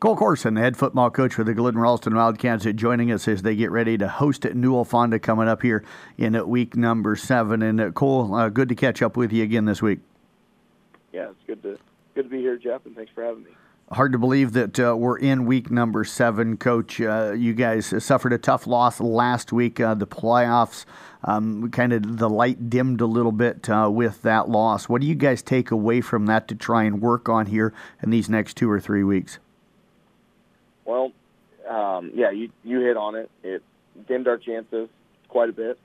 Cole Corson, the head football coach for the Glidden-Ralston Wildcats, joining us as they get ready to host Newell-Fonda coming up here in week number 7. And Cole, good to catch up with you again this week. Yeah, it's good to be here, Jeff, and thanks for having me. Hard to believe that we're in week number 7, Coach. You guys suffered a tough loss last week. The playoffs, kind of the light dimmed a little bit with that loss. What do you guys take away from that to try and work on here in these next 2 or 3 weeks? Well, yeah, you hit on it. It dimmed our chances quite a bit.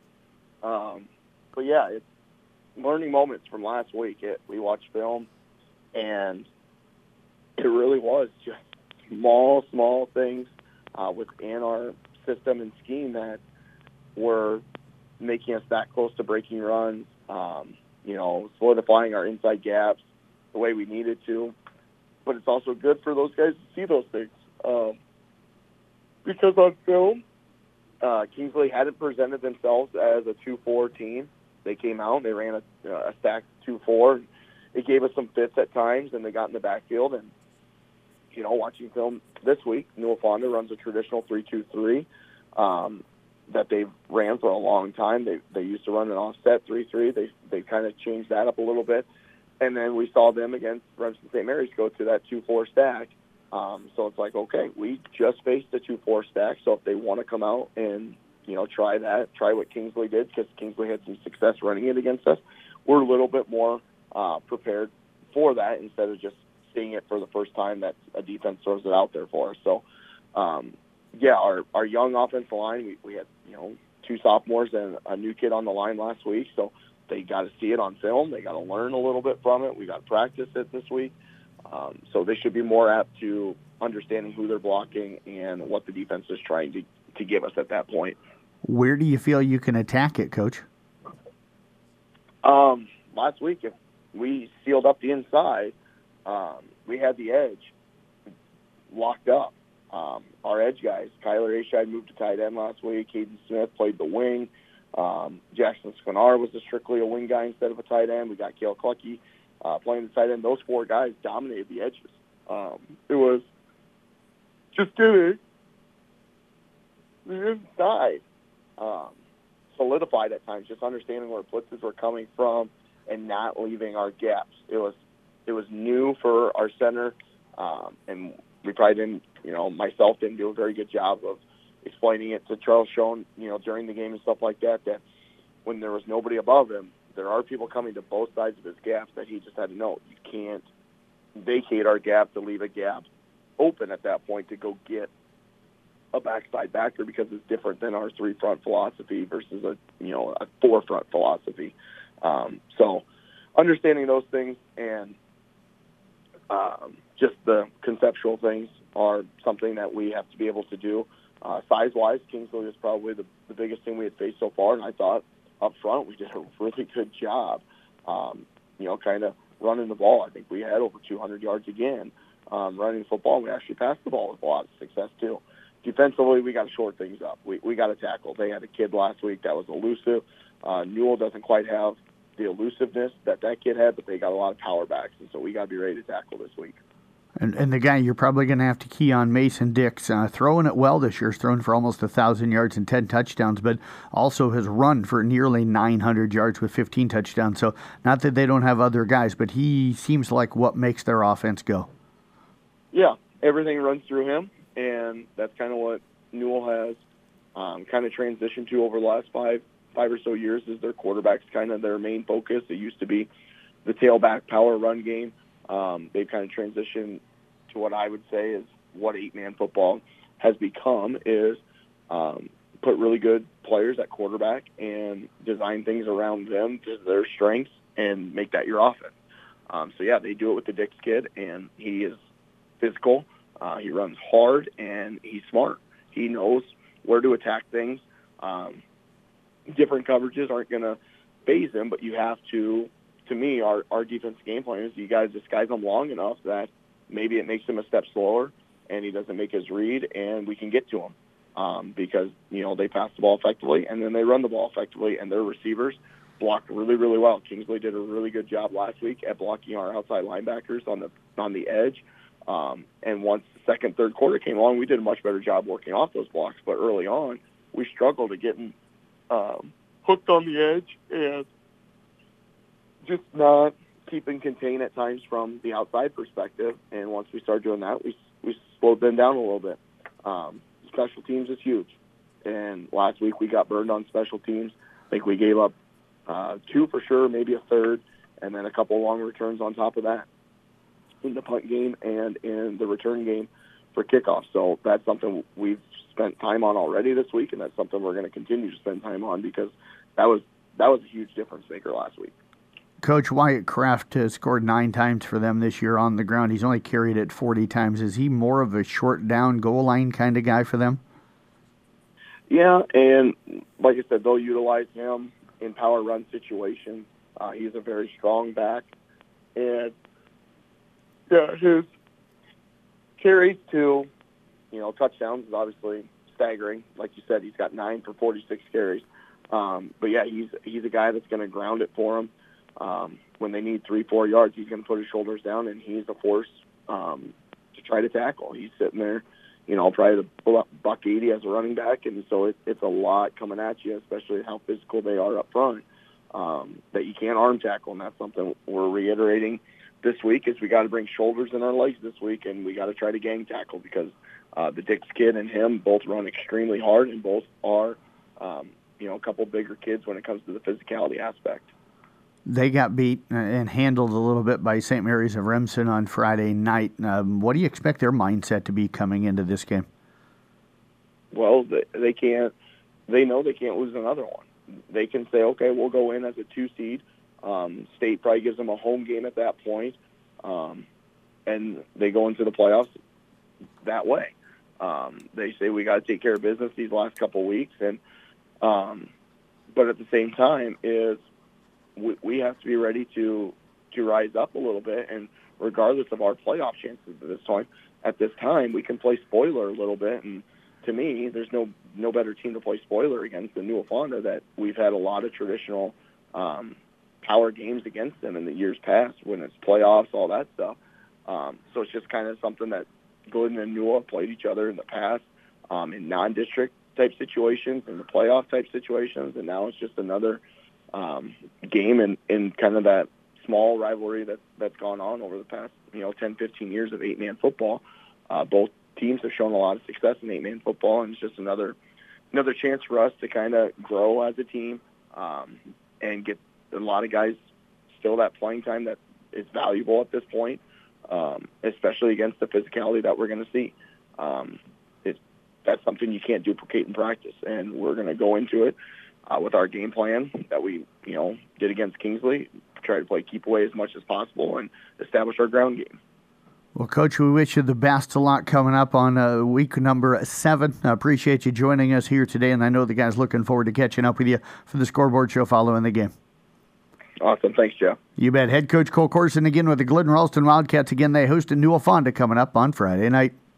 But, yeah, it's learning moments from last week. We watched film, and it really was just small things within our system and scheme that were making us that close to breaking runs, solidifying our inside gaps the way we needed to. But it's also good for those guys to see those things. Because on film, Kingsley hadn't presented themselves as a 2-4 team. They came out, they ran a stacked 2-4. It gave us some fits at times, and they got in the backfield. And, watching film this week, Newell-Fonda runs a traditional 3-2-3 that they've ran for a long time. They used to run an offset 3-3. They kind of changed that up a little bit. And then we saw them against Remsen St. Mary's go to that 2-4 stack. So it's like, okay, we just faced a 2-4 stack. So if they want to come out and, try what Kingsley did, because Kingsley had some success running it against us, we're a little bit more prepared for that instead of just seeing it for the first time that a defense throws it out there for us. So, our young offensive line, we had, 2 sophomores and a new kid on the line last week. So they got to see it on film. They got to learn a little bit from it. We got to practice it this week. So they should be more apt to understanding who they're blocking and what the defense is trying to give us at that point. Where do you feel you can attack it, Coach? Last week, if we sealed up the inside, we had the edge locked up. Our edge guys, Kyler Ashide moved to tight end last week. Caden Smith played the wing. Jackson Squinar was strictly a wing guy instead of a tight end. We got Cale Clucky playing the tight end. Those 4 guys dominated the edges. It was just getting the inside solidified at times, just understanding where blitzes were coming from and not leaving our gaps. It was new for our center, and we probably didn't, myself didn't do a very good job of explaining it to Charles Schoen, during the game and stuff like that, that when there was nobody above him, there are people coming to both sides of his gaps that he just had to know. You can't vacate our gap to leave a gap open at that point to go get a backside backer, because it's different than our 3-front philosophy versus a 4-front philosophy. So understanding those things and just the conceptual things are something that we have to be able to do. Size-wise, Kingsley is probably the biggest thing we had faced so far, and I thought up front we did a really good job, kind of running the ball. I think we had over 200 yards again running the football, and we actually passed the ball with a lot of success too. Defensively, we got to shore things up. We got to tackle. They had a kid last week that was elusive. Newell doesn't quite have the elusiveness that kid had, but they got a lot of power backs, and so we got to be ready to tackle this week. And the guy you're probably going to have to key on, Mason Dix, throwing it well this year. He's thrown for almost 1,000 yards and 10 touchdowns, but also has run for nearly 900 yards with 15 touchdowns. So not that they don't have other guys, but he seems like what makes their offense go. Yeah, everything runs through him, and that's kind of what Newell has kind of transitioned to over the last five or so years. Is their quarterback's kind of their main focus. It used to be the tailback power run game. They've kind of transitioned to what I would say is what 8-man football has become, is put really good players at quarterback and design things around them to their strengths and make that your offense. So, yeah, they do it with the Dix kid, and he is physical. He runs hard, and he's smart. He knows where to attack things. Different coverages aren't going to phase him, but you have to me, our defense game plan is you guys disguise him long enough that maybe it makes him a step slower and he doesn't make his read, and we can get to him because, they pass the ball effectively and then they run the ball effectively, and their receivers block really, really well. Kingsley did a really good job last week at blocking our outside linebackers on the edge. And once the second, third quarter came along, we did a much better job working off those blocks. But early on, we struggled at getting hooked on the edge and just not keeping contain at times from the outside perspective. And once we started doing that, we slowed them down a little bit. Special teams is huge. And last week we got burned on special teams. I think we gave up 2 for sure, maybe a third, and then a couple long returns on top of that in the punt game and in the return game for kickoff. So that's something we've spent time on already this week, and that's something we're going to continue to spend time on because that was a huge difference maker last week. Coach, Wyatt Kraft has scored 9 times for them this year on the ground. He's only carried it 40 times. Is he more of a short down goal line kind of guy for them? Yeah, and like I said, they'll utilize him in power run situations. He's a very strong back. And, yeah, his carries to, touchdowns is obviously staggering. Like you said, he's got 9 for 46 carries. But, yeah, he's a guy that's going to ground it for them. When they need 3-4 yards, he's going to put his shoulders down, and he's a force to try to tackle. He's sitting there, probably the $180 as a running back, and so it's a lot coming at you, especially how physical they are up front, that you can't arm tackle, and that's something we're reiterating this week is we got to bring shoulders in our legs this week, and we got to try to gang tackle because the Dix kid and him both run extremely hard, and both are, a couple bigger kids when it comes to the physicality aspect. They got beat and handled a little bit by St. Mary's of Remsen on Friday night. What do you expect their mindset to be coming into this game? Well, they can't. They know they can't lose another one. They can say, okay, we'll go in as a 2 seed. State probably gives them a home game at that point, and they go into the playoffs that way. They say we got to take care of business these last couple weeks, and but at the same time is we have to be ready to rise up a little bit, and regardless of our playoff chances at this time, we can play spoiler a little bit. And to me, there's no better team to play spoiler against than New Fonda. That we've had a lot of traditional power games against them in the years past when it's playoffs, all that stuff. So it's just kind of something that Glidden and Newell played each other in the past in non-district type situations, in the playoff type situations, and now it's just another game in kind of that small rivalry that's gone on over the past 10, 15 years of 8-man football. Both teams have shown a lot of success in 8-man football, and it's just another chance for us to kind of grow as a team and get a lot of guys still that playing time that is valuable at this point, especially against the physicality that we're going to see. That's something you can't duplicate in practice, and we're going to go into it with our game plan that we, did against Kingsley, try to play keep away as much as possible and establish our ground game. Well, Coach, we wish you the best. A lot coming up on week number 7. I appreciate you joining us here today, and I know the guys looking forward to catching up with you for the Scoreboard Show following the game. Awesome. Thanks, Joe. You bet. Head coach Cole Corson again with the Glidden Ralston Wildcats. Again, they host a Newell Fonda coming up on Friday night.